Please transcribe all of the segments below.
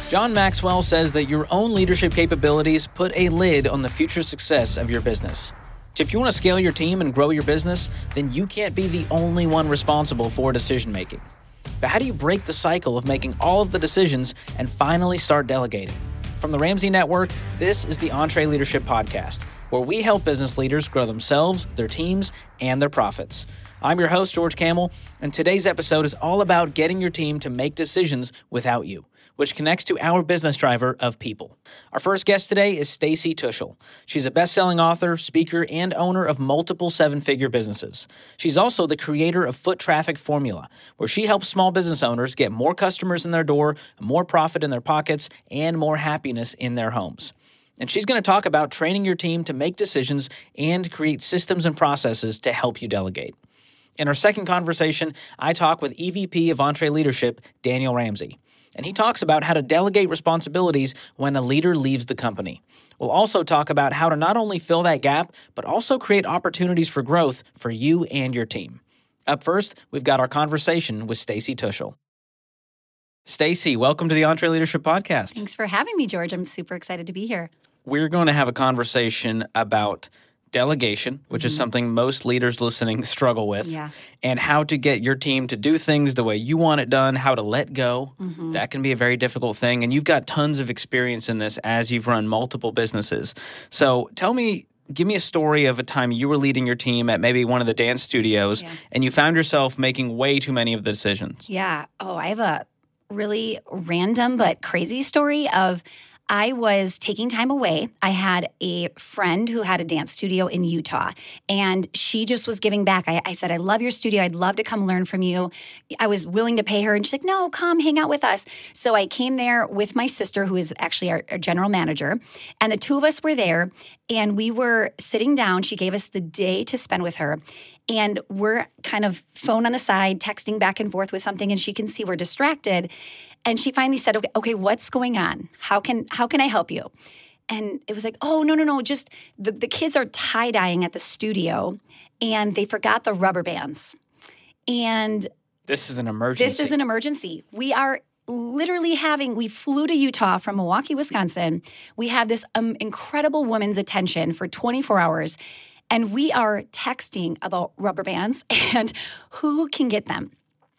John Maxwell says that your own leadership capabilities put a lid on the future success of your business. If you want to scale your team and grow your business, then you can't be the only one responsible for decision-making. But how do you break the cycle of making all of the decisions and finally start delegating? From the Ramsey Network, this is the EntreLeadership Podcast, where we help business leaders grow themselves, their teams, and their profits. I'm your host, George Kamel, and today's episode is all about getting your team to make decisions without you, which connects to our business driver of people. Our first guest today is Stacy Tuschl. She's a best-selling author, speaker, and owner of multiple seven-figure businesses. She's also the creator of Foot Traffic Formula, where she helps small business owners get more customers in their door, more profit in their pockets, and more happiness in their homes. And she's going to talk about training your team to make decisions and create systems and processes to help you delegate. In our second conversation, I talk with EVP of EntreLeadership, Daniel Ramsey. And he talks about how to delegate responsibilities when a leader leaves the company. We'll also talk about how to not only fill that gap, but also create opportunities for growth for you and your team. Up first, we've got our conversation with Stacy Tuschl. Stacy, welcome to the EntreLeadership Podcast. Thanks for having me, George. I'm super excited to be here. We're going to have a conversation about delegation, which is something most leaders listening struggle with, and how to get your team to do things the way you want it done, how to let go. That can be a very difficult thing, and you've got tons of experience in this as you've run multiple businesses. So give me a story of a time you were leading your team at maybe one of the dance studios, and you found yourself making way too many of the decisions. Yeah. Oh, I have a really random but crazy story of I was taking time away. I had a friend who had a dance studio in Utah, and she just was giving back. I said, I love your studio. I'd love to come learn from you. I was willing to pay her, and she's like, no, come hang out with us. So I came there with my sister, who is actually our general manager, and the two of us were there, and we were sitting down. She gave us the day to spend with her, and we're kind of phone on the side, texting back and forth with something, and she can see we're distracted. And she finally said, okay, what's going on? How can I help you? And it was like, oh, no, just the kids are tie-dyeing at the studio, and they forgot the rubber bands. And this is an emergency. We are literally we flew to Utah from Milwaukee, Wisconsin. We have this incredible woman's attention for 24 hours, and we are texting about rubber bands and who can get them.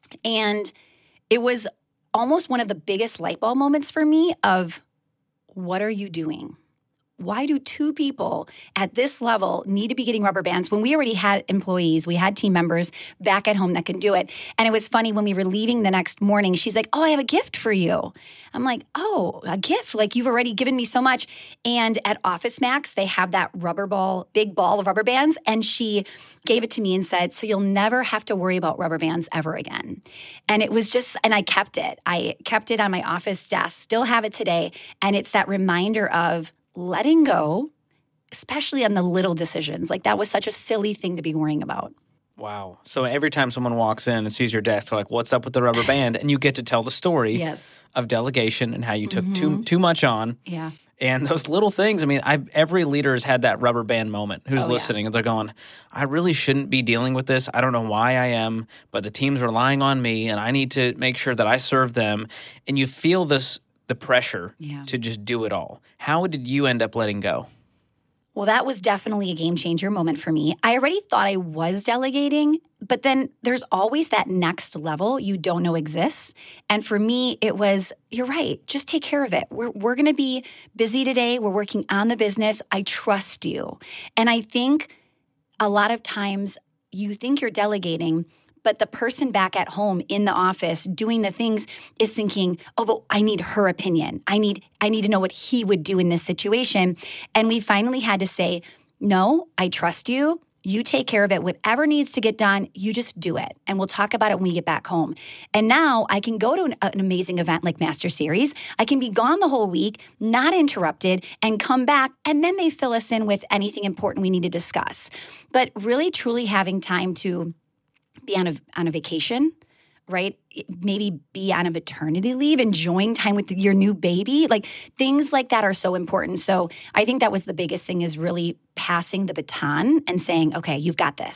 And it was almost one of the biggest light bulb moments for me of, what are you doing? Why do two people at this level need to be getting rubber bands when we already had employees, we had team members back at home that can do it? And it was funny, when we were leaving the next morning, she's like, oh, I have a gift for you. I'm like, oh, a gift? Like, you've already given me so much. And at Office Max, they have that big ball of rubber bands. And she gave it to me and said, so you'll never have to worry about rubber bands ever again. And it was and I kept it. I kept it on my office desk, still have it today. And it's that reminder of letting go, especially on the little decisions. Like, that was such a silly thing to be worrying about. Wow. So every time someone walks in and sees your desk, they're like, what's up with the rubber band? And you get to tell the story of delegation and how you took too much on. Yeah. And those little things, I mean, every leader has had that rubber band moment who's listening. And they're going, I really shouldn't be dealing with this. I don't know why I am, but the team's relying on me, and I need to make sure that I serve them. And you feel the pressure to just do it all. How did you end up letting go? Well, that was definitely a game changer moment for me. I already thought I was delegating, but then there's always that next level you don't know exists. And for me, it was, you're right, just take care of it. We're going to be busy today. We're working on the business. I trust you. And I think a lot of times you think you're delegating, but the person back at home in the office doing the things is thinking, oh, but I need her opinion. I need to know what he would do in this situation. And we finally had to say, no, I trust you. You take care of it. Whatever needs to get done, you just do it. And we'll talk about it when we get back home. And now I can go to an amazing event like Master Series. I can be gone the whole week, not interrupted, and come back. And then they fill us in with anything important we need to discuss. But really, truly having time to be on a vacation, right? Maybe be on a maternity leave, enjoying time with your new baby. Like, things like that are so important. So I think that was the biggest thing, is really passing the baton and saying, okay, you've got this.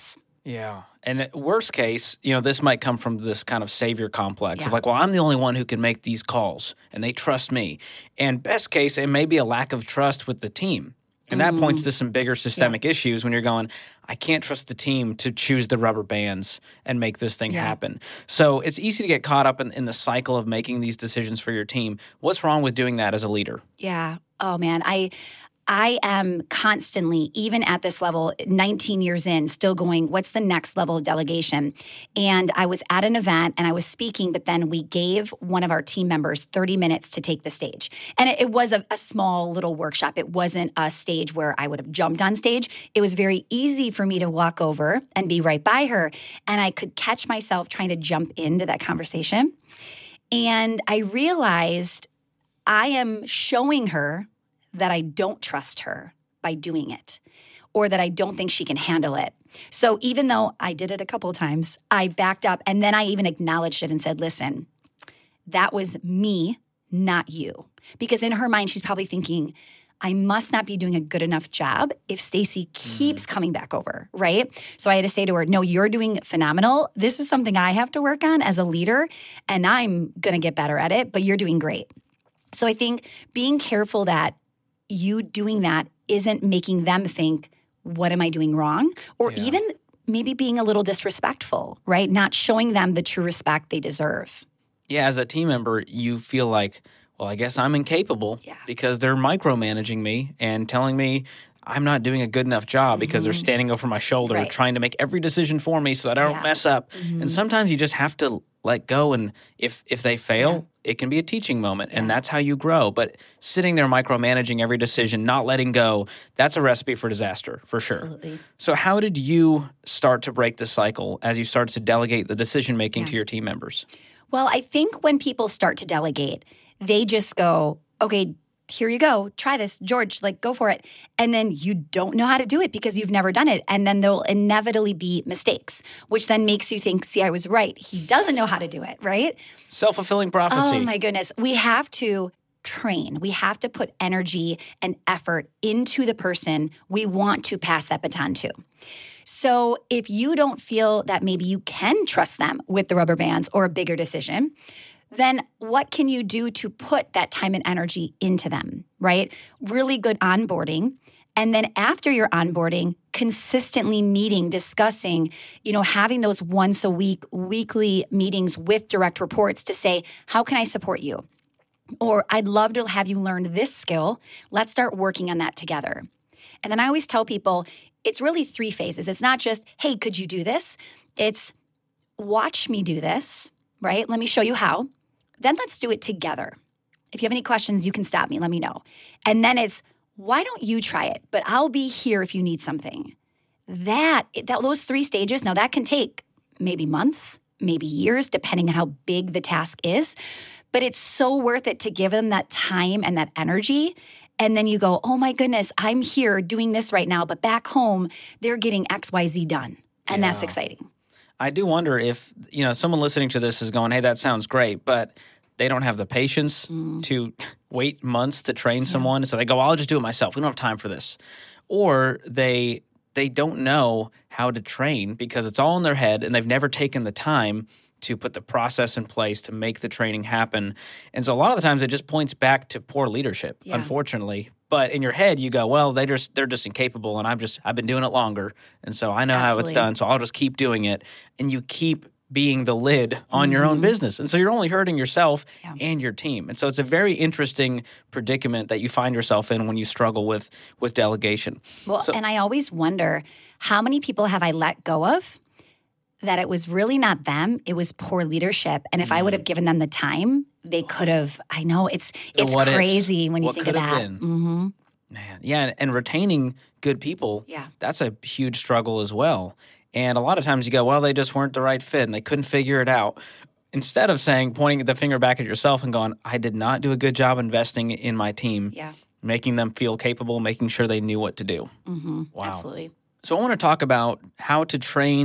Yeah. And worst case, this might come from this kind of savior complex of Yeah. like, well, I'm the only one who can make these calls and they trust me. And best case, it may be a lack of trust with the team. And that points to some bigger systemic issues when you're going, I can't trust the team to choose the rubber bands and make this thing happen. So it's easy to get caught up in the cycle of making these decisions for your team. What's wrong with doing that as a leader? Yeah. Oh, man. I am constantly, even at this level, 19 years in, still going, what's the next level of delegation? And I was at an event and I was speaking, but then we gave one of our team members 30 minutes to take the stage. And it was a small little workshop. It wasn't a stage where I would have jumped on stage. It was very easy for me to walk over and be right by her. And I could catch myself trying to jump into that conversation. And I realized I am showing her that I don't trust her by doing it, or that I don't think she can handle it. So even though I did it a couple of times, I backed up and then I even acknowledged it and said, listen, that was me, not you. Because in her mind, she's probably thinking, I must not be doing a good enough job if Stacy keeps coming back over, right? So I had to say to her, no, you're doing phenomenal. This is something I have to work on as a leader, and I'm going to get better at it, but you're doing great. So I think being careful that you doing that isn't making them think, what am I doing wrong? Or even maybe being a little disrespectful, right? Not showing them the true respect they deserve. Yeah, as a team member, you feel like, well, I guess I'm incapable because they're micromanaging me and telling me I'm not doing a good enough job because they're standing over my shoulder trying to make every decision for me so that I don't mess up. And sometimes you just have to let go, and if they fail, it can be a teaching moment, and that's how you grow. But sitting there micromanaging every decision, not letting go, that's a recipe for disaster, for sure. Absolutely. So how did you start to break the cycle as you started to delegate the decision-making to your team members? Well, I think when people start to delegate, they just go, okay, here you go, try this, George, go for it. And then you don't know how to do it because you've never done it. And then there'll inevitably be mistakes, which then makes you think, see, I was right. He doesn't know how to do it, right? Self-fulfilling prophecy. Oh my goodness. We have to train. We have to put energy and effort into the person we want to pass that baton to. So if you don't feel that maybe you can trust them with the rubber bands or a bigger decision, then what can you do to put that time and energy into them, right? Really good onboarding. And then after your onboarding, consistently meeting, discussing, having those once a week, weekly meetings with direct reports to say, how can I support you? Or I'd love to have you learn this skill. Let's start working on that together. And then I always tell people, it's really 3 phases. It's not just, hey, could you do this? It's watch me do this, right? Let me show you how. Then let's do it together. If you have any questions, you can stop me. Let me know. And then it's, why don't you try it? But I'll be here if you need something. Those 3 stages, now that can take maybe months, maybe years, depending on how big the task is. But it's so worth it to give them that time and that energy. And then you go, oh my goodness, I'm here doing this right now, but back home, they're getting XYZ done. And that's exciting. I do wonder if, someone listening to this is going, hey, that sounds great, but they don't have the patience to wait months to train someone. So they go, I'll just do it myself. We don't have time for this. Or they don't know how to train because it's all in their head and they've never taken the time to put the process in place to make the training happen. And so a lot of the times it just points back to poor leadership, unfortunately. But in your head, you go, well, they're just incapable, and I've been doing it longer, and so I know how it's done, so I'll just keep doing it. And you keep being the lid on your own business. And so you're only hurting yourself and your team. And so it's a very interesting predicament that you find yourself in when you struggle with delegation. Well, and I always wonder, how many people have I let go of that it was really not them, it was poor leadership. And if I would have given them the time, they could have, I know, it's crazy when you think of that. Man, yeah, and retaining good people, that's a huge struggle as well. And a lot of times you go, well, they just weren't the right fit and they couldn't figure it out. Instead of pointing the finger back at yourself and going, I did not do a good job investing in my team, making them feel capable, making sure they knew what to do. Wow. Absolutely. So I want to talk about how to train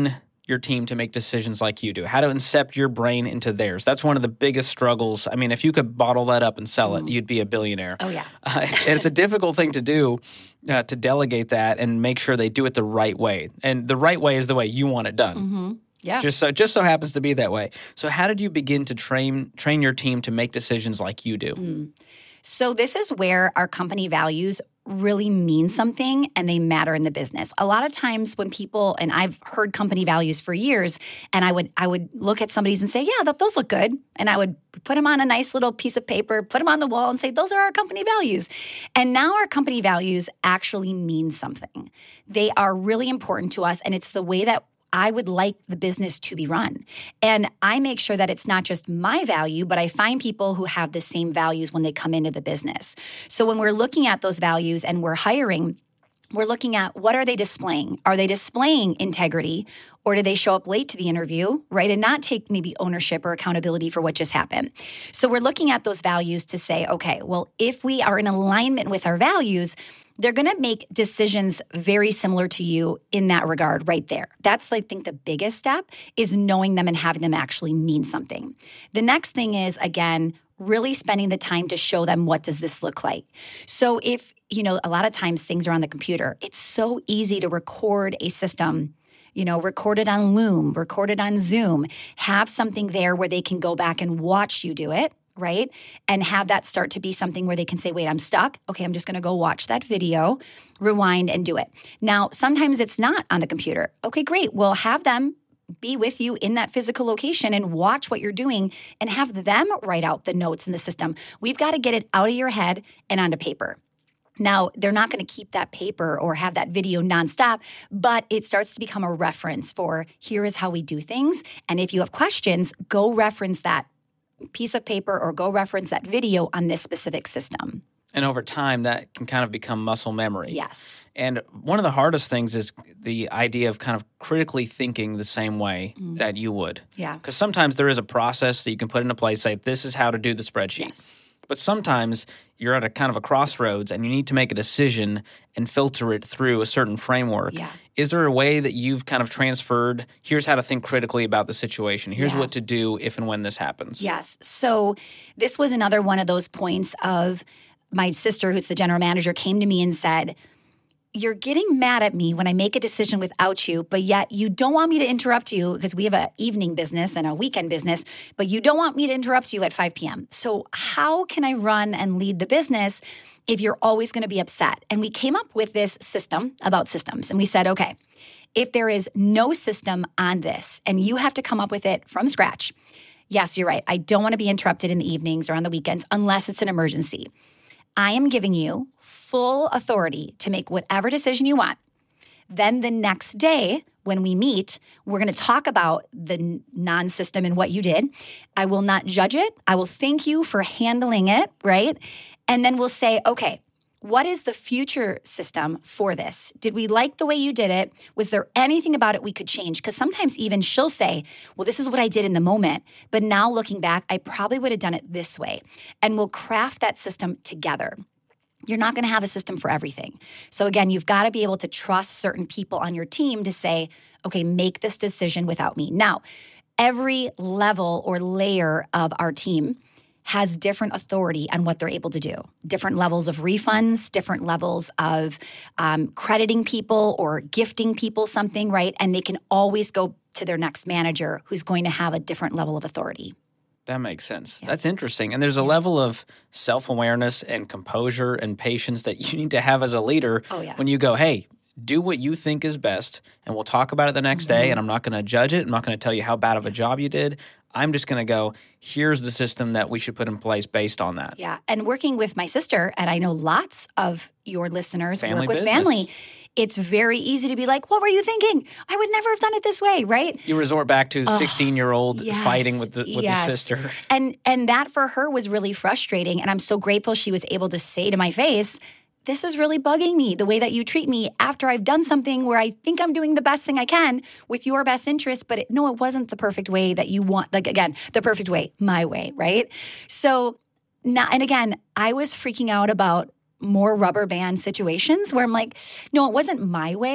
your team to make decisions like you do, how to incept your brain into theirs. That's one of the biggest struggles. I mean, if you could bottle that up and sell it, you'd be a billionaire. Oh, yeah. It's a difficult thing to do, to delegate that and make sure they do it the right way. And the right way is the way you want it done. Mm-hmm. Yeah. Just so happens to be that way. So how did you begin to train your team to make decisions like you do? So this is where our company values really mean something and they matter in the business. A lot of times when people, and I've heard company values for years, and I would look at somebody's and say, yeah, those look good. And I would put them on a nice little piece of paper, put them on the wall and say, those are our company values. And now our company values actually mean something. They are really important to us, and it's the way that I would like the business to be run. And I make sure that it's not just my value, but I find people who have the same values when they come into the business. So when we're looking at those values and we're hiring, we're looking at what are they displaying? Are they displaying integrity, or do they show up late to the interview, right? And not take maybe ownership or accountability for what just happened. So we're looking at those values to say, okay, well, if we are in alignment with our values, they're going to make decisions very similar to you in that regard right there. That's, I think, the biggest step is knowing them and having them actually mean something. The next thing is, again, really spending the time to show them what does this look like. So if, a lot of times things are on the computer, it's so easy to record a system, record it on Loom, record it on Zoom, have something there where they can go back and watch you do it. Right? And have that start to be something where they can say, wait, I'm stuck. Okay, I'm just going to go watch that video, rewind, and do it. Now, sometimes it's not on the computer. Okay, great. Well, have them be with you in that physical location and watch what you're doing and have them write out the notes in the system. We've got to get it out of your head and onto paper. Now, they're not going to keep that paper or have that video nonstop, but it starts to become a reference for here is how we do things. And if you have questions, go reference that piece of paper or go reference that video on this specific system. And over time, that can kind of become muscle memory. Yes. And one of the hardest things is the idea of kind of critically thinking the same way that you would. Yeah. Because sometimes there is a process that you can put into place, say, this is how to do the spreadsheet. Yes. But sometimes you're at a kind of a crossroads and you need to make a decision and filter it through a certain framework. Yeah. Is there a way that you've kind of transferred, here's how to think critically about the situation, here's what to do if and when this happens? Yes. So this was another one of those points of my sister, who's the general manager, came to me and said, you're getting mad at me when I make a decision without you, but yet you don't want me to interrupt you because we have an evening business and a weekend business, but you don't want me to interrupt you at 5 p.m. So how can I run and lead the business if you're always going to be upset? And we came up with this system about systems. And we said, okay, if there is no system on this and you have to come up with it from scratch, yes, you're right. I don't want to be interrupted in the evenings or on the weekends unless it's an emergency. I am giving you full authority to make whatever decision you want. Then the next day when we meet, we're going to talk about the non-system and what you did. I will not judge it. I will thank you for handling it, right? And then we'll say, okay, what is the future system for this? Did we like the way you did it? Was there anything about it we could change? Because sometimes even she'll say, well, this is what I did in the moment, but now looking back, I probably would have done it this way. And we'll craft that system together. You're not going to have a system for everything. So again, you've got to be able to trust certain people on your team to say, okay, make this decision without me. Now, every level or layer of our team has different authority on what they're able to do. Different levels of refunds, different levels of crediting people or gifting people something, right? And they can always go to their next manager who's going to have a different level of authority. That makes sense. Yeah. That's interesting. And there's a level of self-awareness and composure and patience that you need to have as a leader when you go, hey, do what you think is best, and we'll talk about it the next day, and I'm not going to judge it. I'm not going to tell you how bad of a job you did. I'm just going to go, here's the system that we should put in place based on that. Yeah. And working with my sister, and I know lots of your listeners family work with business. family, it's very easy to be like, what were you thinking? I would never have done it this way, right? You resort back to the 16-year-old fighting with the sister. And that for her was really frustrating. And I'm so grateful she was able to say to my face, this is really bugging me, the way that you treat me after I've done something where I think I'm doing the best thing I can with your best interest, but it wasn't the perfect way that you want, like, again, the perfect way, my way, right? So now, and again, I was freaking out about more rubber band situations where I'm like, no, it wasn't my way,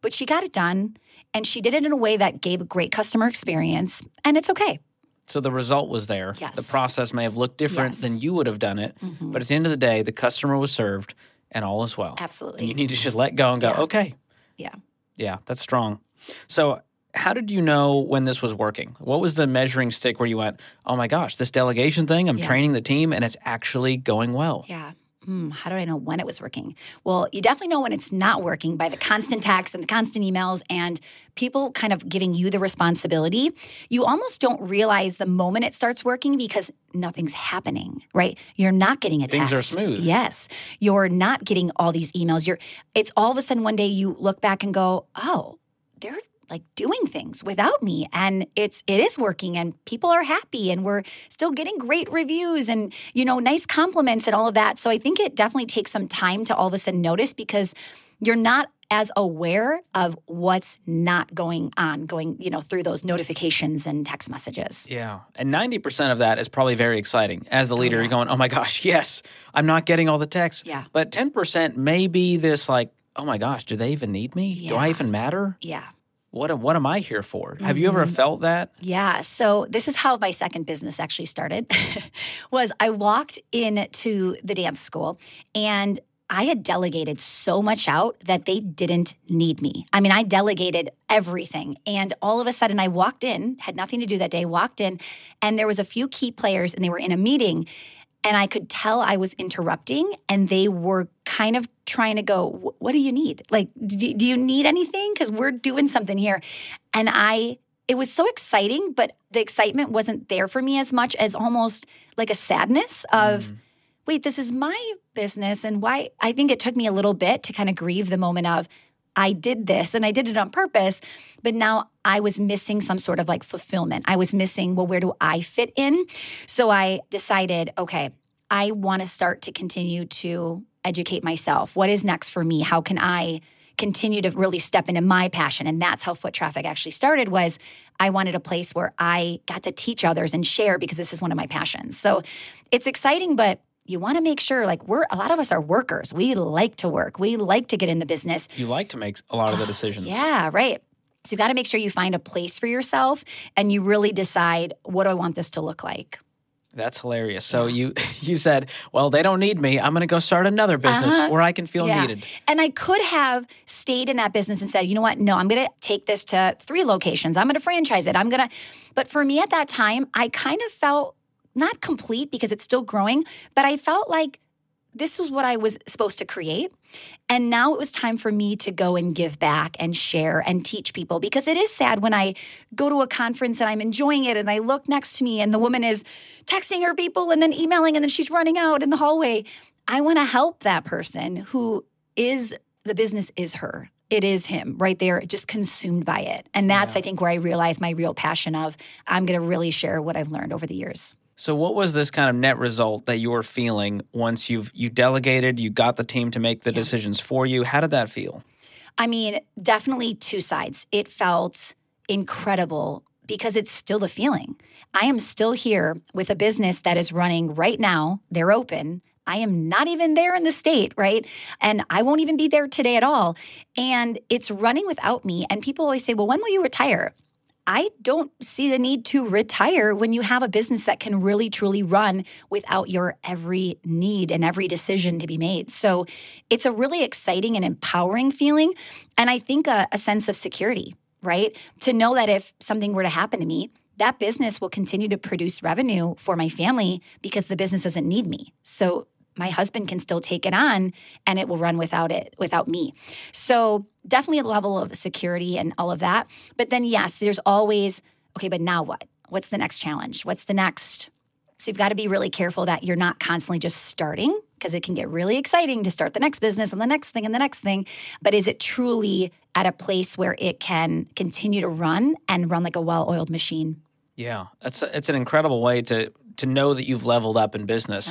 but she got it done. And she did it in a way that gave a great customer experience. And it's okay. So the result was there. Yes. The process may have looked different than you would have done it. But at the end of the day, the customer was served and all is well. Absolutely. And you need to just let go and go, okay. Yeah. Yeah, that's strong. So how did you know when this was working? What was the measuring stick where you went, oh my gosh, this delegation thing, I'm training the team and it's actually going well? Yeah. How do I know when it was working? Well, you definitely know when it's not working by the constant texts and the constant emails and people kind of giving you the responsibility. You almost don't realize the moment it starts working because nothing's happening, right? You're not getting a text. Things are smooth. Yes. You're not getting all these emails. It's all of a sudden one day you look back and go, oh, they're like doing things without me. And it is working and people are happy and we're still getting great reviews and, nice compliments and all of that. So I think it definitely takes some time to all of a sudden notice because you're not as aware of what's not going on, through those notifications and text messages. Yeah. And 90% of that is probably very exciting. As the leader, you're going, oh my gosh, yes, I'm not getting all the texts. Yeah. But 10% may be this like, oh my gosh, do they even need me? Yeah. Do I even matter? Yeah. What am I here for? Have you ever felt that? Yeah. So this is how my second business actually started. Was I walked into the dance school and I had delegated so much out that they didn't need me. I mean, I delegated everything. And all of a sudden I walked in, had nothing to do that day, walked in, and there was a few key players and they were in a meeting. And I could tell I was interrupting and they were kind of trying to go, what do you need? Like, do you need anything? Because we're doing something here. And it was so exciting, but the excitement wasn't there for me as much as almost like a sadness of, wait, this is my business. And why? I think it took me a little bit to kind of grieve the moment of, I did this and I did it on purpose, but now I was missing some sort of like fulfillment. I was missing, well, where do I fit in? So I decided, okay, I want to start to continue to educate myself. What is next for me? How can I continue to really step into my passion? And that's how Foot Traffic actually started, was I wanted a place where I got to teach others and share because this is one of my passions. So it's exciting, but you want to make sure, like, a lot of us are workers. We like to work. We like to get in the business. You like to make a lot of the decisions. Yeah, right. So you got to make sure you find a place for yourself and you really decide, what do I want this to look like? That's hilarious. So you said, well, they don't need me. I'm going to go start another business where I can feel needed. And I could have stayed in that business and said, you know what? No, I'm going to take this to 3 locations. I'm going to franchise it. But for me at that time, I kind of felt not complete because it's still growing, but I felt like this was what I was supposed to create. And now it was time for me to go and give back and share and teach people, because it is sad when I go to a conference and I'm enjoying it and I look next to me and the woman is texting her people and then emailing and then she's running out in the hallway. I want to help that person who is, the business is her. It is him right there, just consumed by it. And that's, I think, where I realized my real passion of, I'm going to really share what I've learned over the years. So what was this kind of net result that you were feeling once you delegated, you got the team to make the decisions for you? How did that feel? I mean, definitely 2 sides. It felt incredible because it's still the feeling. I am still here with a business that is running right now. They're open. I am not even there in the state, right? And I won't even be there today at all. And it's running without me. And people always say, well, when will you retire? I don't see the need to retire when you have a business that can really, truly run without your every need and every decision to be made. So it's a really exciting and empowering feeling. And I think a sense of security, right? To know that if something were to happen to me, that business will continue to produce revenue for my family because the business doesn't need me. So my husband can still take it on and it will run without me. So definitely a level of security and all of that. But then, yes, there's always, okay, but now what? What's the next challenge? What's the next? So you've got to be really careful that you're not constantly just starting, because it can get really exciting to start the next business and the next thing and the next thing. But is it truly at a place where it can continue to run and run like a well-oiled machine? Yeah, it's an incredible way to know that you've leveled up in business.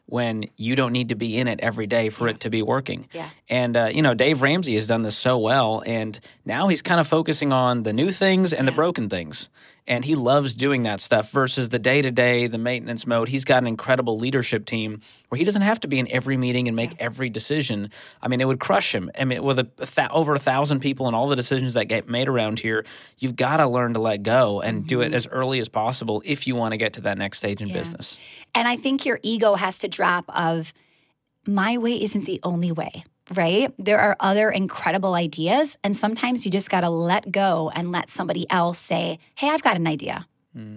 when you don't need to be in it every day for it to be working. Yeah. And, Dave Ramsey has done this so well, and now he's kind of focusing on the new things and the broken things. And he loves doing that stuff versus the day-to-day, the maintenance mode. He's got an incredible leadership team where he doesn't have to be in every meeting and make every decision. I mean, it would crush him. I mean, with over 1,000 people and all the decisions that get made around here, you've got to learn to let go and do it as early as possible if you want to get to that next stage in business. And I think your ego has to drop of, my way isn't the only way. Right? There are other incredible ideas, and sometimes you just got to let go and let somebody else say, hey, I've got an idea.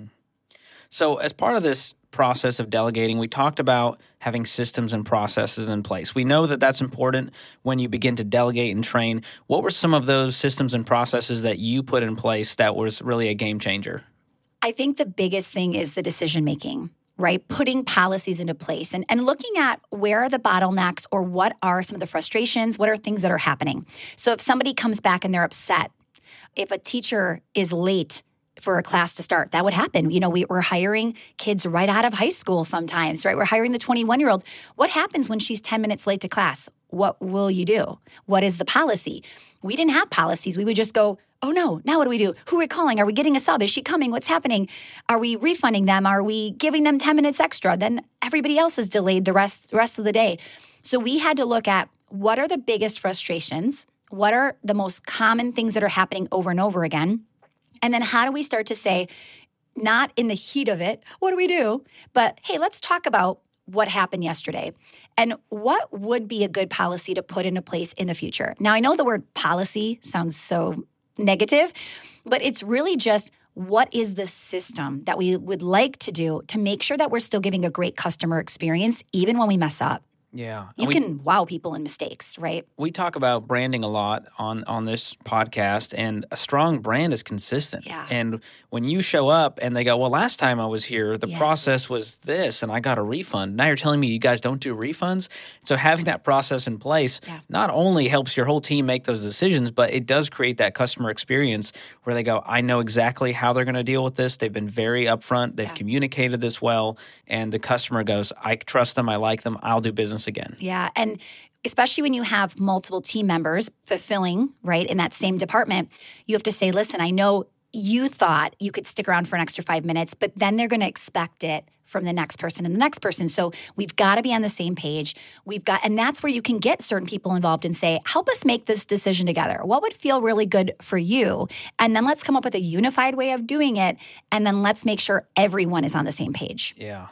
So as part of this process of delegating, we talked about having systems and processes in place. We know that that's important when you begin to delegate and train. What were some of those systems and processes that you put in place that was really a game changer? I think the biggest thing is the decision making. Right? Putting policies into place and looking at where are the bottlenecks or what are some of the frustrations, what are things that are happening. So if somebody comes back and they're upset, if a teacher is late for a class to start, that would happen. We're hiring kids right out of high school sometimes, right? We're hiring the 21-year-old. What happens when she's 10 minutes late to class? What will you do? What is the policy? We didn't have policies. We would just go, oh no, now what do we do? Who are we calling? Are we getting a sub? Is she coming? What's happening? Are we refunding them? Are we giving them 10 minutes extra? Then everybody else is delayed the rest of the day. So we had to look at what are the biggest frustrations? What are the most common things that are happening over and over again? And then how do we start to say, not in the heat of it, what do we do? But hey, let's talk about what happened yesterday and what would be a good policy to put into place in the future. Now, I know the word policy sounds so negative, but it's really just what is the system that we would like to do to make sure that we're still giving a great customer experience even when we mess up. Yeah. You can wow people in mistakes, right? We talk about branding a lot on this podcast, and a strong brand is consistent. Yeah. And when you show up and they go, well, last time I was here, the process was this, and I got a refund. Now you're telling me you guys don't do refunds? So having that process in place not only helps your whole team make those decisions, but it does create that customer experience where they go, I know exactly how they're going to deal with this. They've been very upfront. They've communicated this well. And the customer goes, I trust them. I like them. I'll do business again. Yeah. And especially when you have multiple team members fulfilling, right, in that same department, you have to say, listen, I know you thought you could stick around for an extra 5 minutes, but then they're going to expect it from the next person and the next person. So we've got to be on the same page. And that's where you can get certain people involved and say, help us make this decision together. What would feel really good for you? And then let's come up with a unified way of doing it. And then let's make sure everyone is on the same page. Yeah.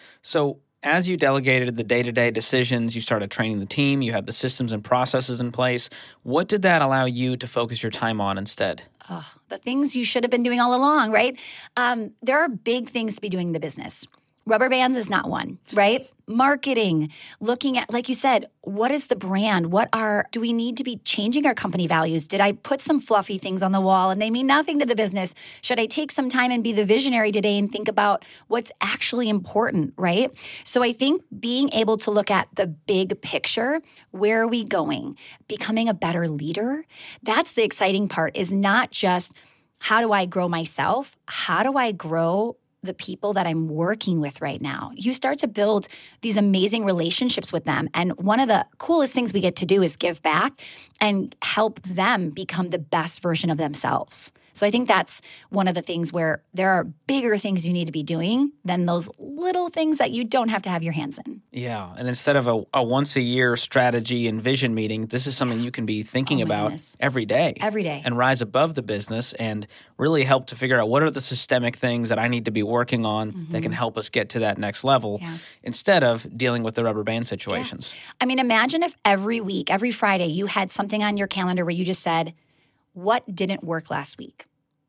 So as you delegated the day-to-day decisions, you started training the team, you have the systems and processes in place. What did that allow you to focus your time on instead? Oh, the things you should have been doing all along, right? There are big things to be doing in the business. Rubber bands is not one, right? Marketing, looking at, like you said, what is the brand? Do we need to be changing our company values? Did I put some fluffy things on the wall and they mean nothing to the business? Should I take some time and be the visionary today and think about what's actually important, right? So I think being able to look at the big picture, where are we going? Becoming a better leader, that's the exciting part, is not just how do I grow myself? How do I grow the people that I'm working with right now? You start to build these amazing relationships with them. And one of the coolest things we get to do is give back and help them become the best version of themselves. So I think that's one of the things where there are bigger things you need to be doing than those little things that you don't have to have your hands in. Yeah. And instead of a once-a-year strategy and vision meeting, this is something you can be thinking about every day. Every day. And rise above the business and really help to figure out what are the systemic things that I need to be working on that can help us get to that next level instead of dealing with the rubber band situations. Yeah. I mean, imagine if every week, every Friday, you had something on your calendar where you just said, what didn't work last week?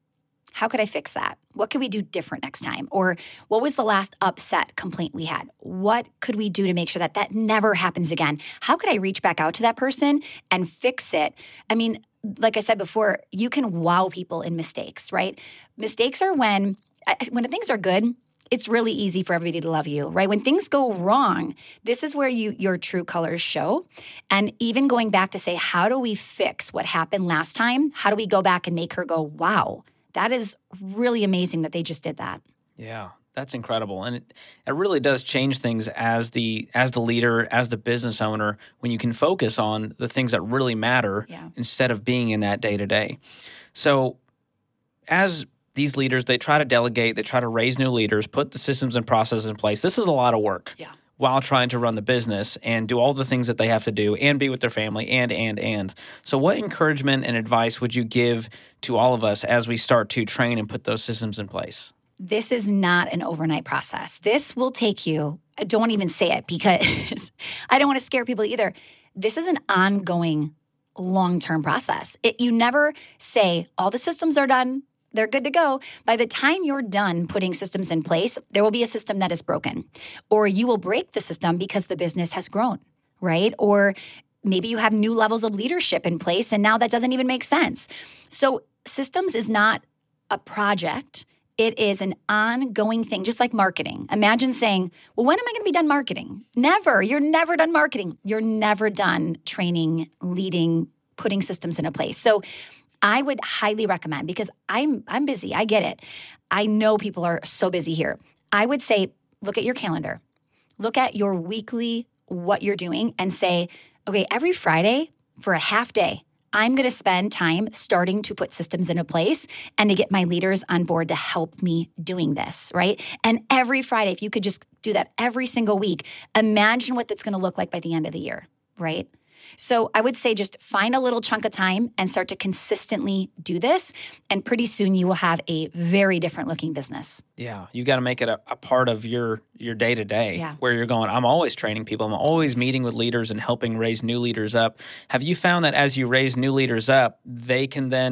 How could I fix that? What could we do different next time? Or what was the last upset complaint we had? What could we do to make sure that that never happens again? How could I reach back out to that person and fix it? I mean, like I said before, you can wow people in mistakes, right? Mistakes are when things are good, it's really easy for everybody to love you, right? When things go wrong, this is where your true colors show. And even going back to say, how do we fix what happened last time? How do we go back and make her go, wow, that is really amazing that they just did that. Yeah. That's incredible. And it really does change things as the leader, as the business owner, when you can focus on the things that really matter instead of being in that day-to-day. So as these leaders, they try to delegate, they try to raise new leaders, put the systems and processes in place. This is a lot of work while trying to run the business and do all the things that they have to do and be with their family and. So what encouragement and advice would you give to all of us as we start to train and put those systems in place? This is not an overnight process. This will take you, I don't even say it because I don't want to scare people either. This is an ongoing long-term process. You never say, all the systems are done, they're good to go. By the time you're done putting systems in place, there will be a system that is broken. Or you will break the system because the business has grown, right? Or maybe you have new levels of leadership in place and now that doesn't even make sense. So systems is not a project. It is an ongoing thing, just like marketing. Imagine saying, well, when am I going to be done marketing? Never. You're never done marketing. You're never done training, leading, putting systems into place. So I would highly recommend, because I'm busy. I get it. I know people are so busy here. I would say, look at your calendar. Look at your weekly, what you're doing, and say, okay, every Friday for a half day, I'm going to spend time starting to put systems into place and to get my leaders on board to help me doing this, right? And every Friday, if you could just do that every single week, imagine what that's going to look like by the end of the year, right? So I would say just find a little chunk of time and start to consistently do this. And pretty soon you will have a very different looking business. Yeah, you got to make it a part of your day-to-day where you're going, I'm always training people. I'm always meeting with leaders and helping raise new leaders up. Have you found that as you raise new leaders up, they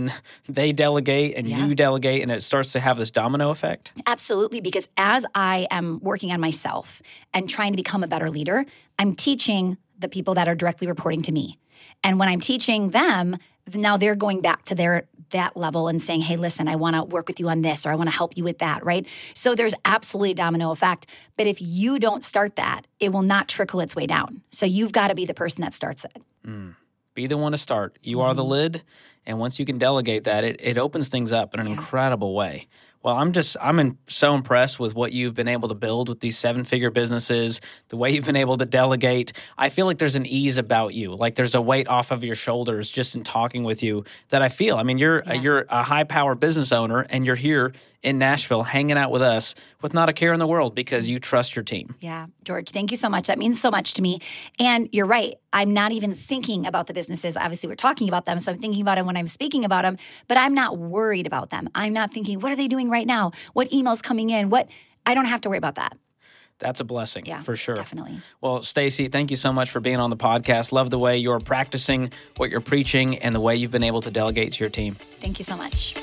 delegate and you delegate and it starts to have this domino effect? Absolutely, because as I am working on myself and trying to become a better leader, I'm teaching the people that are directly reporting to me. And when I'm teaching them, now they're going back to that level and saying, hey, listen, I want to work with you on this, or I want to help you with that, right? So there's absolutely a domino effect. But if you don't start that, it will not trickle its way down. So you've got to be the person that starts it. Be the one to start. You are the lid. And once you can delegate that, it opens things up in an incredible way. Well, I'm so impressed with what you've been able to build with these 7-figure businesses, the way you've been able to delegate. I feel like there's an ease about you, like there's a weight off of your shoulders just in talking with you that I feel. I mean, you're a high-power business owner, and you're here in Nashville hanging out with us with not a care in the world because you trust your team. Yeah, George, thank you so much. That means so much to me. And you're right. I'm not even thinking about the businesses. Obviously, we're talking about them, so I'm thinking about them when I'm speaking about them, but I'm not worried about them. I'm not thinking, what are they doing right now? What emails coming in? I don't have to worry about that. That's a blessing, for sure. Definitely. Well, Stacey, thank you so much for being on the podcast. Love the way you're practicing what you're preaching and the way you've been able to delegate to your team. Thank you so much.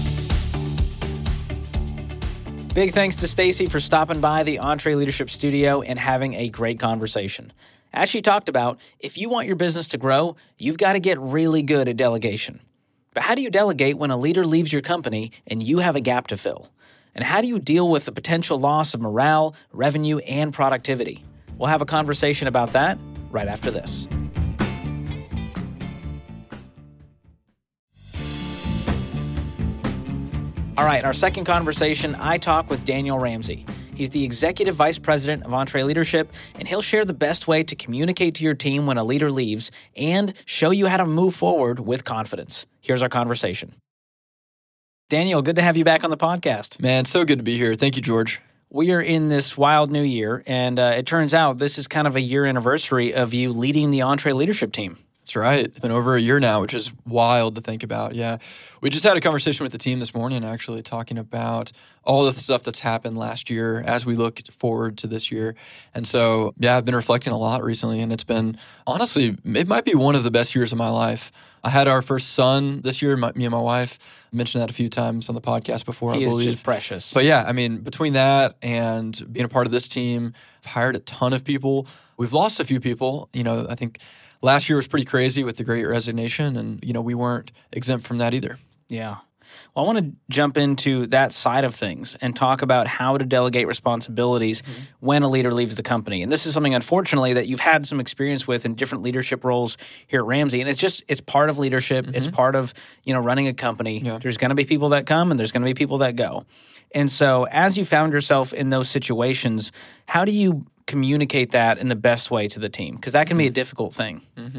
Big thanks to Stacey for stopping by the EntreLeadership Studio and having a great conversation. As she talked about, if you want your business to grow, you've got to get really good at delegation. But how do you delegate when a leader leaves your company and you have a gap to fill? And how do you deal with the potential loss of morale, revenue, and productivity? We'll have a conversation about that right after this. All right, our second conversation, I talk with Daniel Ramsey. He's the Executive Vice President of EntreLeadership, and he'll share the best way to communicate to your team when a leader leaves and show you how to move forward with confidence. Here's our conversation. Daniel, good to have you back on the podcast. Man, so good to be here. Thank you, George. We are in this wild new year, and it turns out this is kind of a year anniversary of you leading the EntreLeadership team. That's right. It's been over a year now, which is wild to think about. Yeah. We just had a conversation with the team this morning, actually, talking about all the stuff that's happened last year as we look forward to this year. And so, I've been reflecting a lot recently, and it's been, honestly, it might be one of the best years of my life. I had our first son this year, me and my wife. I mentioned that a few times on the podcast before, He I believe. is just precious. But between that and being a part of this team, I've hired a ton of people. We've lost a few people. I think last year was pretty crazy with the Great Resignation, and we weren't exempt from that either. Yeah. Well, I want to jump into that side of things and talk about how to delegate responsibilities when a leader leaves the company. And this is something, unfortunately, that you've had some experience with in different leadership roles here at Ramsey. And it's part of leadership. It's part of, running a company. Yeah. There's going to be people that come and there's going to be people that go. And so as you found yourself in those situations, how do you communicate that in the best way to the team? Because that can be a difficult thing.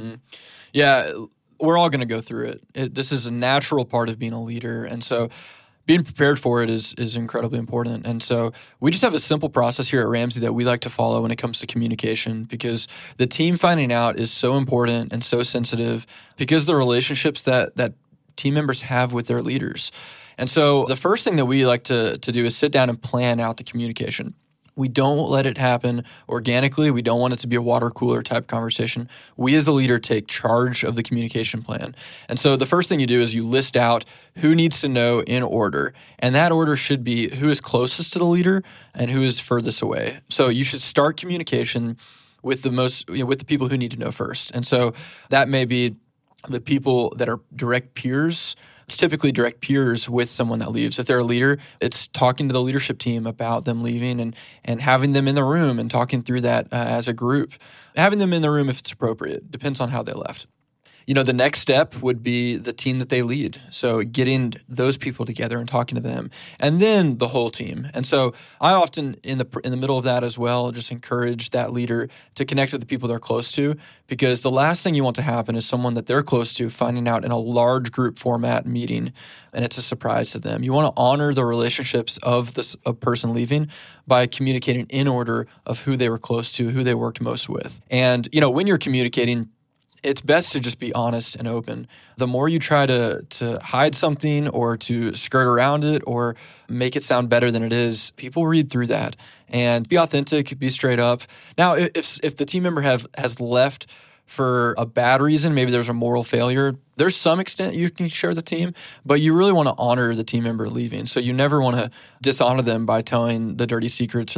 Yeah, we're all going to go through it. This is a natural part of being a leader. And so being prepared for it is incredibly important. And so we just have a simple process here at Ramsey that we like to follow when it comes to communication, because the team finding out is so important and so sensitive because the relationships that team members have with their leaders. And so the first thing that we like to do is sit down and plan out the communication. We don't let it happen organically. We don't want it to be a water cooler type conversation. We as the leader take charge of the communication plan. And so the first thing you do is you list out who needs to know in order. And that order should be who is closest to the leader and who is furthest away. So you should start communication with with the people who need to know first. And so that may be the people that are direct peers. It's typically direct peers with someone that leaves. If they're a leader, it's talking to the leadership team about them leaving and having them in the room and talking through that as a group. Having them in the room if it's appropriate. Depends on how they left. The next step would be the team that they lead. So getting those people together and talking to them, and then the whole team. And so I often, in the middle of that as well, just encourage that leader to connect with the people they're close to, because the last thing you want to happen is someone that they're close to finding out in a large group format meeting, and it's a surprise to them. You want to honor the relationships of a person leaving by communicating in order of who they were close to, who they worked most with. And, when you're communicating, it's best to just be honest and open. The more you try to hide something or to skirt around it or make it sound better than it is, people read through that. And be authentic, be straight up. Now, if the team member has left for a bad reason, maybe there's a moral failure, there's some extent you can share the team, but you really want to honor the team member leaving. So you never want to dishonor them by telling the dirty secrets or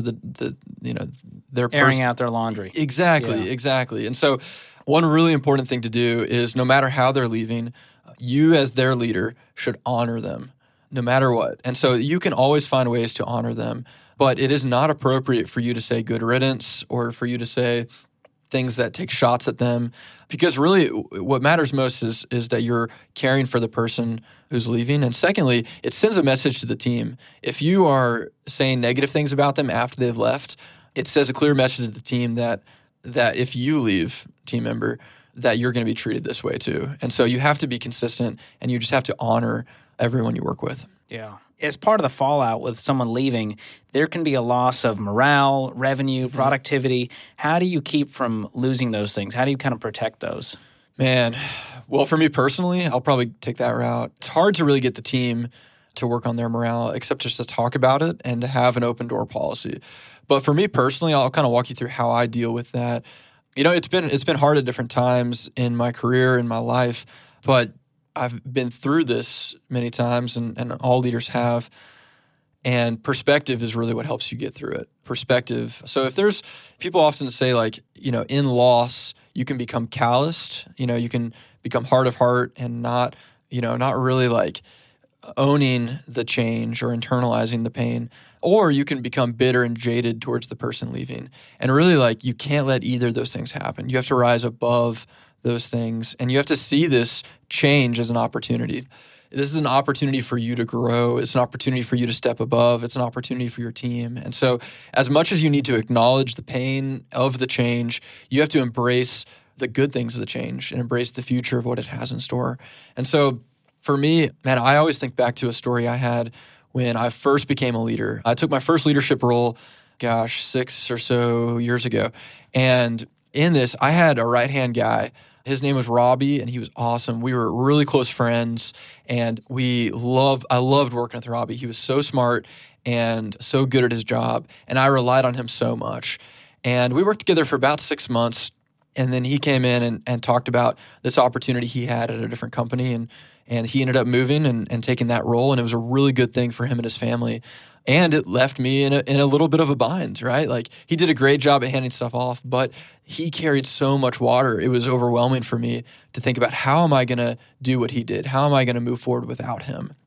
their airing out their laundry. Exactly. And so one really important thing to do is no matter how they're leaving, you as their leader should honor them no matter what. And so you can always find ways to honor them, but it is not appropriate for you to say good riddance or for you to say things that take shots at them, because really what matters most is that you're caring for the person who's leaving. And secondly, it sends a message to the team. If you are saying negative things about them after they've left, it says a clear message to the team that if you leave, team member, that you're going to be treated this way too. And so you have to be consistent, and you just have to honor everyone you work with. Yeah. As part of the fallout with someone leaving, there can be a loss of morale, revenue, productivity. How do you keep from losing those things? How do you kind of protect those? Man, well, for me personally, I'll probably take that route. It's hard to really get the team to work on their morale, except just to talk about it and to have an open door policy. But for me personally, I'll kind of walk you through how I deal with that. It's been hard at different times in my career, in my life, but I've been through this many times, and all leaders have. And perspective is really what helps you get through it. Perspective. So if there's, people often say in loss, you can become calloused, you can become hard of heart and not really owning the change or internalizing the pain. Or you can become bitter and jaded towards the person leaving. And really, you can't let either of those things happen. You have to rise above those things, and you have to see this change as an opportunity. This is an opportunity for you to grow. It's an opportunity for you to step above. It's an opportunity for your team. And so as much as you need to acknowledge the pain of the change, you have to embrace the good things of the change and embrace the future of what it has in store. And so for me, man, I always think back to a story I had when I first became a leader. I took my first leadership role, 6 or so years ago. And in this, I had a right-hand guy. His name was Robbie, and he was awesome. We were really close friends, and I loved working with Robbie. He was so smart and so good at his job, and I relied on him so much. And we worked together for about 6 months, and then he came in and talked about this opportunity he had at a different company, and he ended up moving and taking that role, and it was a really good thing for him and his family. And it left me in a little bit of a bind, right? He did a great job at handing stuff off, but he carried so much water. It was overwhelming for me to think about, how am I going to do what he did? How am I going to move forward without him?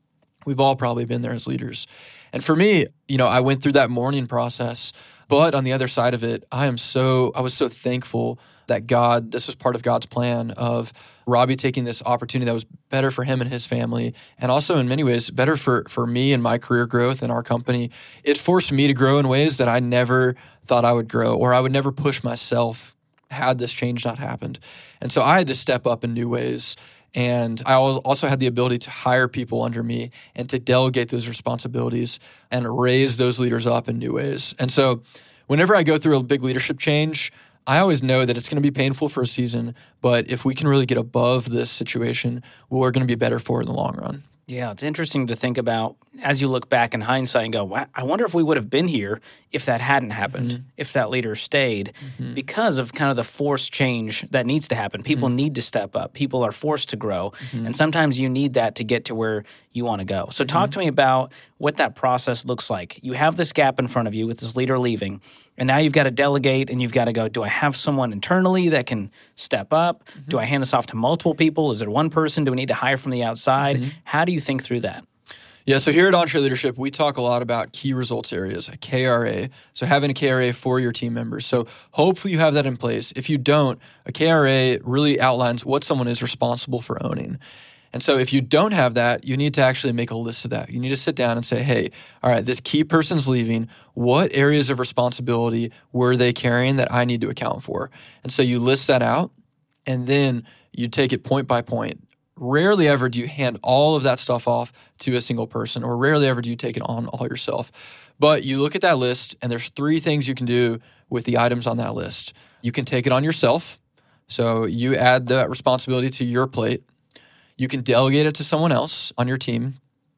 We've all probably been there as leaders. And for me, I went through that mourning process, but on the other side of it, I was so thankful that this was part of God's plan of Robbie taking this opportunity that was better for him and his family, and also in many ways better for me and my career growth and our company. It forced me to grow in ways that I never thought I would grow, or I would never push myself had this change not happened. And so I had to step up in new ways. And I also had the ability to hire people under me and to delegate those responsibilities and raise those leaders up in new ways. And so whenever I go through a big leadership change, I always know that it's going to be painful for a season, but if we can really get above this situation, we're going to be better for it in the long run. Yeah, it's interesting to think about as you look back in hindsight and go, wow, I wonder if we would have been here if that hadn't happened, if that leader stayed, because of kind of the forced change that needs to happen. People need to step up. People are forced to grow. And sometimes you need that to get to where you want to go. So talk to me about what that process looks like. You have this gap in front of you with this leader leaving, and now you've got to delegate and you've got to go, do I have someone internally that can step up? Do I hand this off to multiple people? Is it one person? Do we need to hire from the outside? How do you think through that? Yeah, so here at Entre Leadership, we talk a lot about key results areas, a KRA. So having a KRA for your team members. So hopefully you have that in place. If you don't, a KRA really outlines what someone is responsible for owning. And so if you don't have that, you need to actually make a list of that. You need to sit down and say, hey, all right, this key person's leaving. What areas of responsibility were they carrying that I need to account for? And so you list that out, and then you take it point by point. Rarely ever do you hand all of that stuff off to a single person, or rarely ever do you take it on all yourself. But you look at that list, and there's 3 things you can do with the items on that list. You can take it on yourself. So you add that responsibility to your plate. You can delegate it to someone else on your team,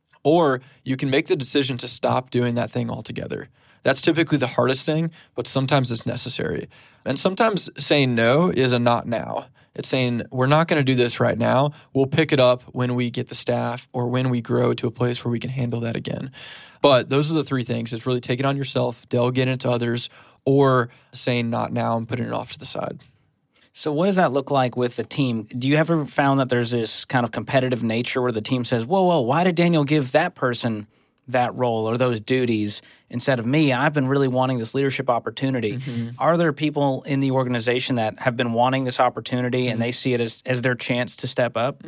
or you can make the decision to stop doing that thing altogether. That's typically the hardest thing, but sometimes it's necessary. And sometimes saying no is a not now. It's saying, we're not going to do this right now. We'll pick it up when we get the staff or when we grow to a place where we can handle that again. But those are the 3 things. It's really take it on yourself, delegate it to others, or saying not now and putting it off to the side. So what does that look like with the team? Do you ever found that there's this kind of competitive nature where the team says, whoa, why did Daniel give that person that role or those duties instead of me? I've been really wanting this leadership opportunity. Are there people in the organization that have been wanting this opportunity and they see it as their chance to step up?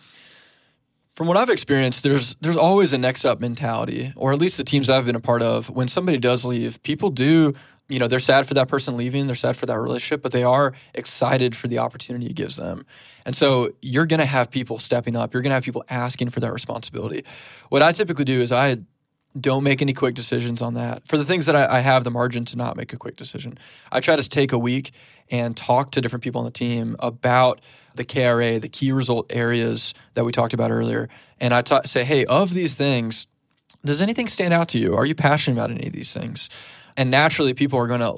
From what I've experienced, there's always a next up mentality, or at least the teams I've been a part of. When somebody does leave, people do, they're sad for that person leaving, they're sad for that relationship, but they are excited for the opportunity it gives them. And so you're going to have people stepping up. You're going to have people asking for that responsibility. What I typically do is I don't make any quick decisions on that. For the things that I have the margin to not make a quick decision, I try to take a week and talk to different people on the team about the KRA, the key result areas that we talked about earlier. And I say, hey, of these things, does anything stand out to you? Are you passionate about any of these things? And naturally, people are going to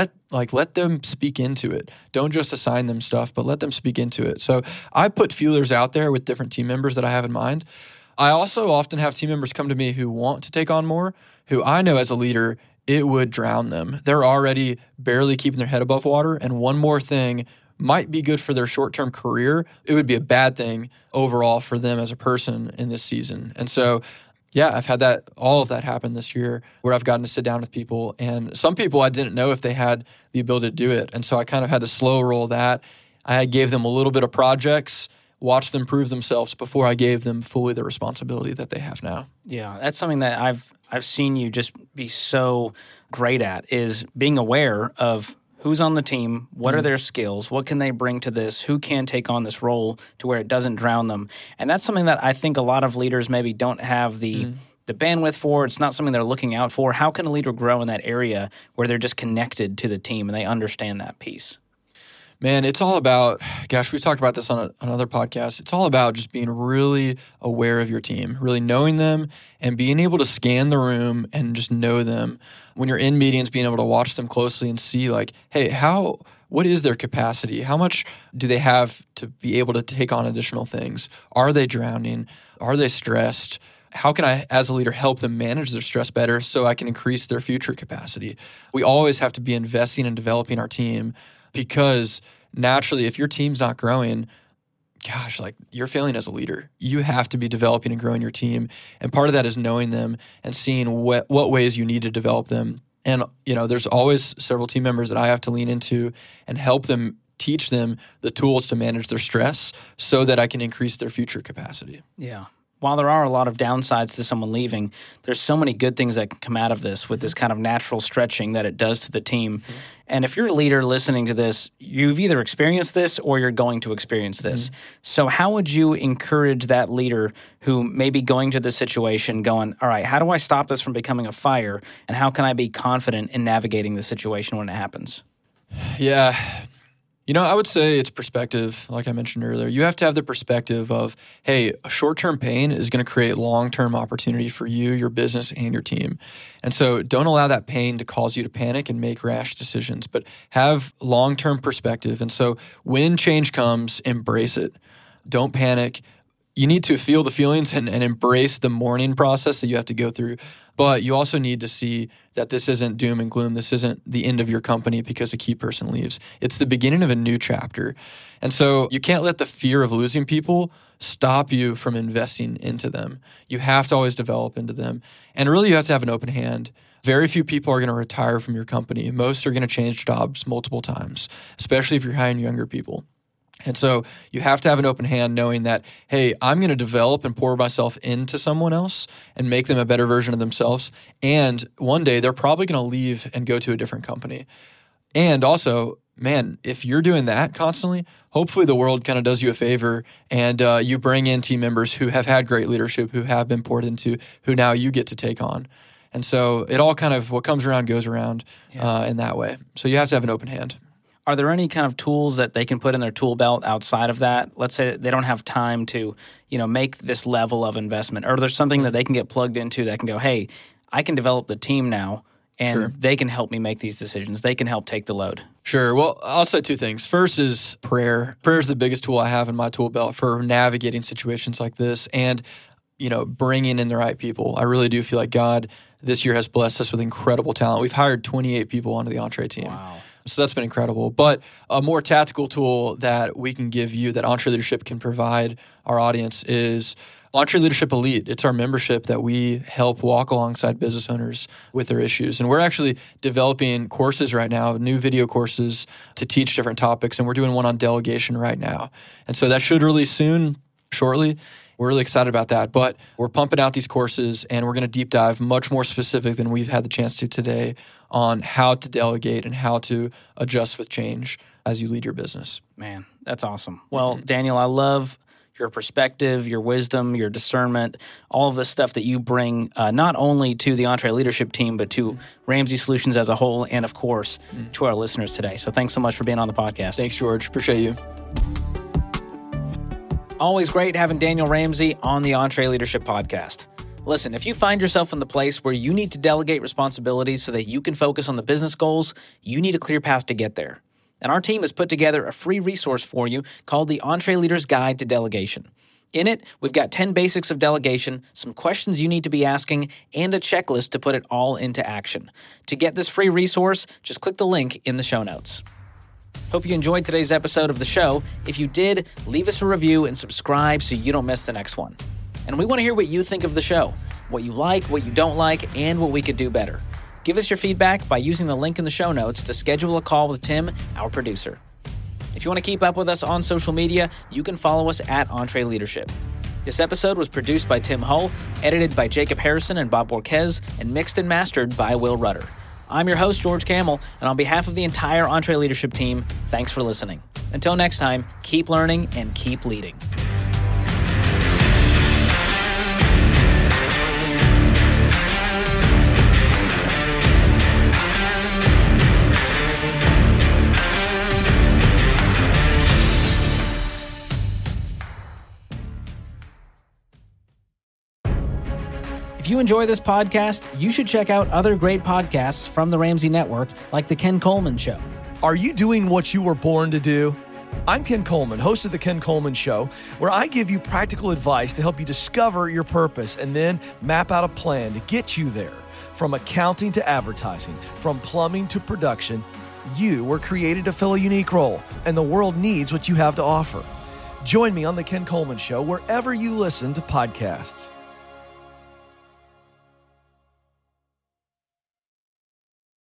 let them speak into it. Don't just assign them stuff, but let them speak into it. So I put feelers out there with different team members that I have in mind. I also often have team members come to me who want to take on more, who I know as a leader, it would drown them. They're already barely keeping their head above water, and one more thing might be good for their short-term career. It would be a bad thing overall for them as a person in this season. And so yeah, I've had all of that happen this year where I've gotten to sit down with people, and some people I didn't know if they had the ability to do it. And so I kind of had to slow roll that. I gave them a little bit of projects, watched them prove themselves before I gave them fully the responsibility that they have now. Yeah, that's something that I've seen you just be so great at, is being aware of who's on the team, what are their skills, what can they bring to this, who can take on this role to where it doesn't drown them. And that's something that I think a lot of leaders maybe don't have the bandwidth for. It's not something they're looking out for. How can a leader grow in that area where they're just connected to the team and they understand that piece? Man, it's all about, we talked about this on another podcast. It's all about just being really aware of your team, really knowing them and being able to scan the room and just know them. When you're in meetings, being able to watch them closely and see hey, what is their capacity? How much do they have to be able to take on additional things? Are they drowning? Are they stressed? How can I, as a leader, help them manage their stress better so I can increase their future capacity? We always have to be investing and developing our team, because naturally, if your team's not growing, gosh, like you're failing as a leader. You have to be developing and growing your team. And part of that is knowing them and seeing what ways you need to develop them. And, there's always several team members that I have to lean into and help them, teach them the tools to manage their stress so that I can increase their future capacity. Yeah. While there are a lot of downsides to someone leaving, there's so many good things that can come out of this with this kind of natural stretching that it does to the team. Mm-hmm. And if you're a leader listening to this, you've either experienced this or you're going to experience this. Mm-hmm. So how would you encourage that leader who may be going to this situation going, all right, how do I stop this from becoming a fire? And how can I be confident in navigating the situation when it happens? Yeah. I would say it's perspective, like I mentioned earlier. You have to have the perspective of, hey, a short-term pain is going to create long-term opportunity for you, your business, and your team. And so don't allow that pain to cause you to panic and make rash decisions, but have long-term perspective. And so when change comes, embrace it. Don't panic. You need to feel the feelings and embrace the mourning process that you have to go through. But you also need to see that this isn't doom and gloom. This isn't the end of your company because a key person leaves. It's the beginning of a new chapter. And so you can't let the fear of losing people stop you from investing into them. You have to always develop into them. And really, you have to have an open hand. Very few people are going to retire from your company. Most are going to change jobs multiple times, especially if you're hiring younger people. And so you have to have an open hand knowing that, hey, I'm going to develop and pour myself into someone else and make them a better version of themselves. And one day they're probably going to leave and go to a different company. And also, man, if you're doing that constantly, hopefully the world kind of does you a favor and you bring in team members who have had great leadership, who have been poured into, who now you get to take on. And so it all kind of, what comes around goes around in that way. So you have to have an open hand. Are there any kind of tools that they can put in their tool belt outside of that? Let's say they don't have time to, make this level of investment. Or there's something that they can get plugged into that can go, hey, I can develop the team now, and they can help me make these decisions. They can help take the load. Sure. Well, I'll say two things. First is prayer. Prayer is the biggest tool I have in my tool belt for navigating situations like this and, bringing in the right people. I really do feel like God this year has blessed us with incredible talent. We've hired 28 people onto the Entre team. Wow. So that's been incredible. But a more tactical tool that we can give you that Entre Leadership can provide our audience is Entre Leadership Elite. It's our membership that we help walk alongside business owners with their issues. And we're actually developing courses right now, new video courses to teach different topics. And we're doing one on delegation right now. And so that should release soon, shortly. We're really excited about that, but we're pumping out these courses and we're going to deep dive much more specific than we've had the chance to today on how to delegate and how to adjust with change as you lead your business. Man, that's awesome. Well, Daniel, I love your perspective, your wisdom, your discernment, all of the stuff that you bring not only to the Entre Leadership team, but to Ramsey Solutions as a whole and, of course, to our listeners today. So thanks so much for being on the podcast. Thanks, George. Appreciate you. Always great having Daniel Ramsey on the Entre Leadership podcast. Listen, if you find yourself in the place where you need to delegate responsibilities so that you can focus on the business goals, you need a clear path to get there. And our team has put together a free resource for you called the Entre Leader's Guide to Delegation. In it, we've got 10 basics of delegation, some questions you need to be asking, and a checklist to put it all into action. To get this free resource, just click the link in the show notes. Hope you enjoyed today's episode of the show. If you did, leave us a review and subscribe so you don't miss the next one. And we want to hear what you think of the show, what you like, what you don't like, and what we could do better. Give us your feedback by using the link in the show notes to schedule a call with Tim, our producer. If you want to keep up with us on social media, you can follow us at Entre Leadership. This episode was produced by Tim Hull, edited by Jacob Harrison and Bob Borquez, and mixed and mastered by Will Rudder. I'm your host, George Camel, and on behalf of the entire Entre Leadership team, thanks for listening. Until next time, keep learning and keep leading. If you enjoy this podcast, you should check out other great podcasts from the Ramsey Network, like The Ken Coleman Show. Are you doing what you were born to do? I'm Ken Coleman, host of The Ken Coleman Show, where I give you practical advice to help you discover your purpose and then map out a plan to get you there. From accounting to advertising, from plumbing to production, you were created to fill a unique role, and the world needs what you have to offer. Join me on The Ken Coleman Show wherever you listen to podcasts.